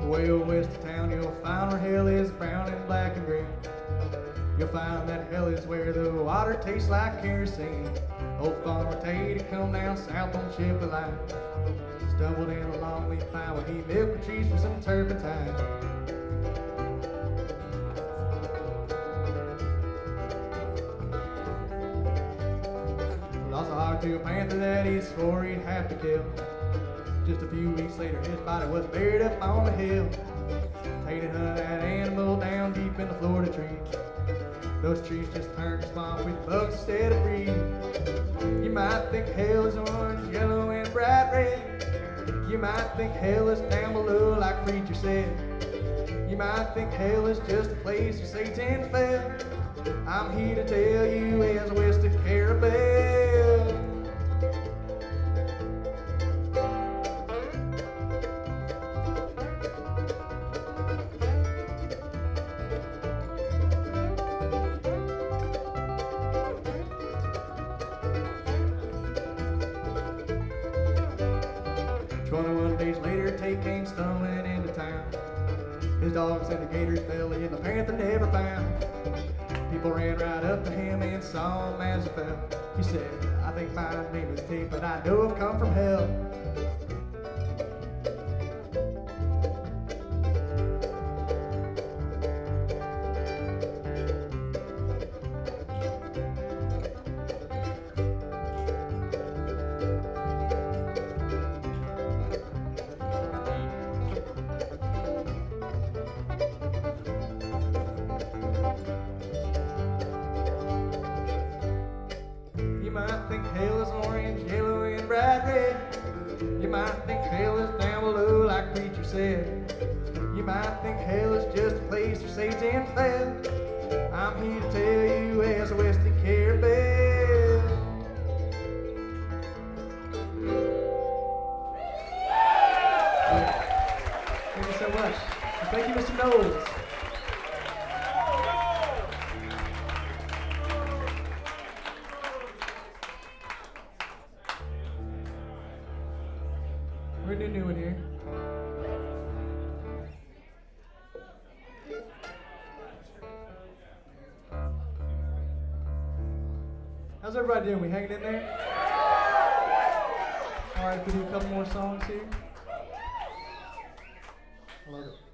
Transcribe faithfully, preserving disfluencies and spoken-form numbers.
Way west of town, you'll find where hell is brown and black and green. You'll find that hell is where the water tastes like kerosene. Old Farmer Tate had come down south on Chipley Line. Stumbled in a long leaf pine where he milked the trees for some turpentine. Lost a hog to a panther that he swore he'd have to kill. Just a few weeks later, his body was buried up on the hill. Tate had hunted that animal down deep in the Florida trees. Those trees just turned to swamp with bugs instead of breeze. You might think hell is orange, yellow, and bright red. You might think hell is down below, like Preacher said. You might think hell is just a place where Satan fell. I'm here to tell you, as west of Carabel. Twenty-one days later, Tate came stumbling into town. His dogs and the gators fell in, the panther never found. People ran right up to him and saw him as he fell. He said, I think my name is Tate, but I know I've come from hell. You might think hell is orange, yellow, and bright red. You might think hell is down below, like Preacher said. You might think hell is just a place where Satan fell. I'm here to tell you, as west of Carabel. Thank you so much. And thank you, Mister Knowles. We're gonna do a new one here. How's everybody doing? We hanging in there? All right, if we do a couple more songs here. I love it.